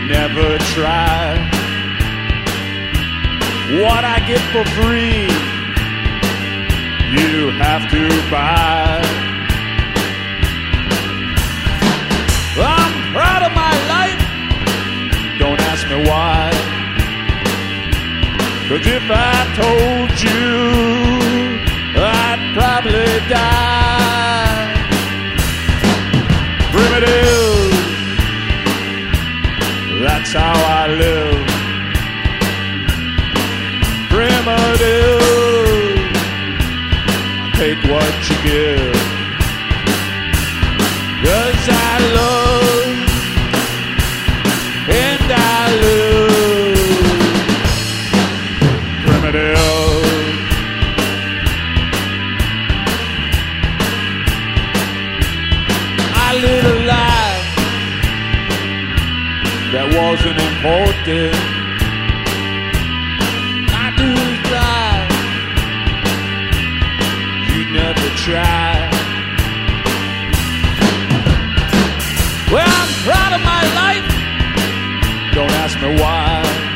never try. What I get for free, you have to buy. I'm proud of my life, don't ask me why. 'Cause if I told you, I'd probably die. Primitive, that's how I live. Primitive, take what you give. 'Cause I love and I live. Primitive. I live a life that wasn't important. I do drive, you never try. Well, I'm proud of my life, don't ask me why.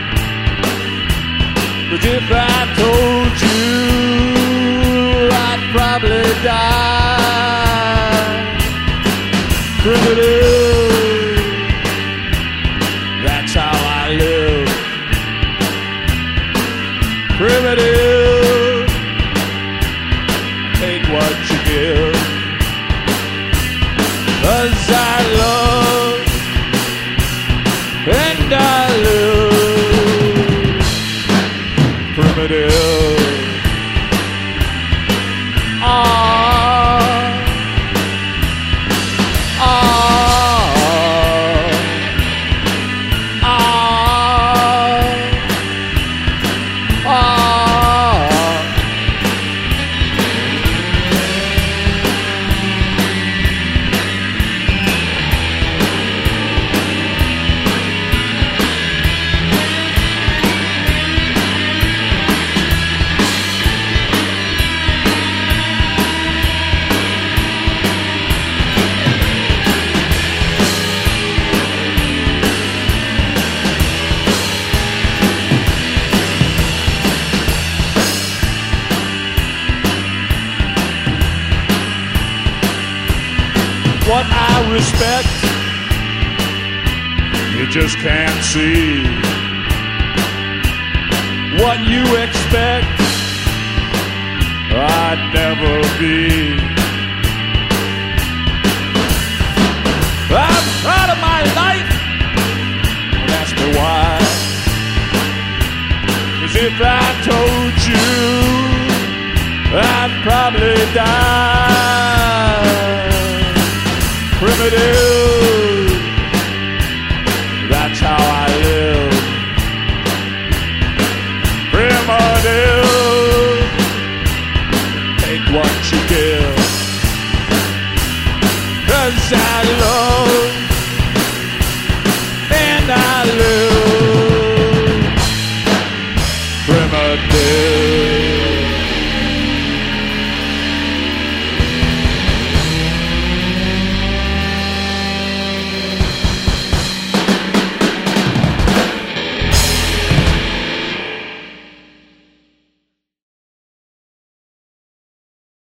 'Cause if I told you, I'd probably die. Primitive, that's how I live. Primitive, take what you give. 'Cause I love and I live. Primitive. What I respect, you just can't see. What you expect, I'd never be.